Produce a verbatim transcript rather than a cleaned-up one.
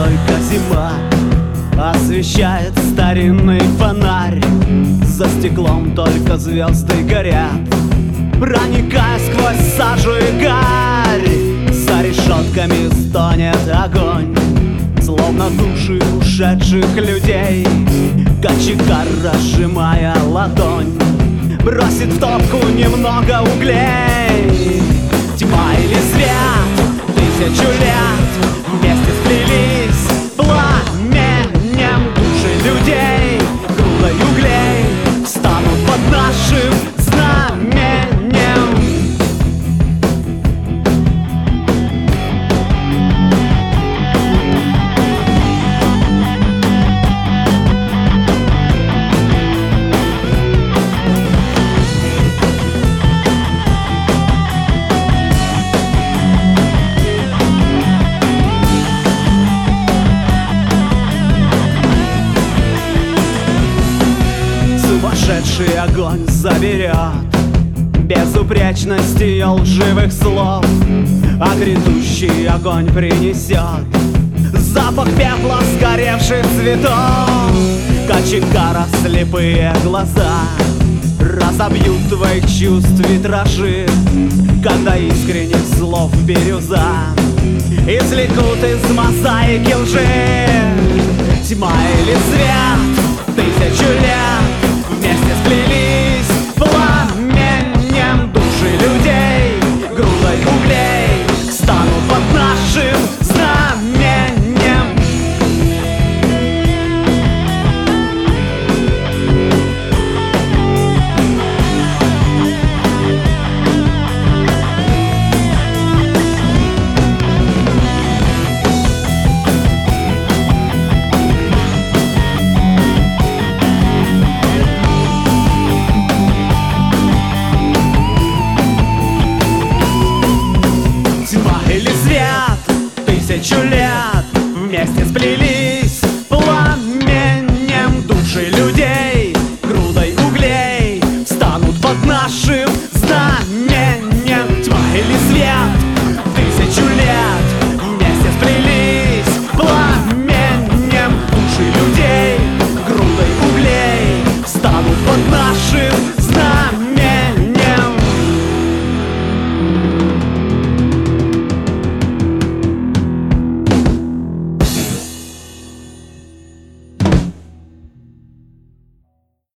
только зима освещает старинный фонарь. За стеклом только звезды горят, проникая сквозь сажу и гарь. За решетками стонет огонь, словно души ушедших людей. Кочегар, разжимая ладонь, бросит в топку немного углей. Тьма или свет, тысячу лет вместе сплелись пламенем души людей. Грудой углей станут под нашим знаменем. Сумасшедший огонь заберет безупречность ее лживых слов, а грядущий огонь принесет запах пепла сгоревших цветов. Кочегара слепые глаза разобьют твоих чувств витражи, когда искренних слов бирюза извлекут из мозаики лжи. Тьма или свет, тысячу лет вместе сплелись пламенем души людей. Грудой углей станут под нашим знаменем. Тьма или свет, тысячу лет вместе сплелись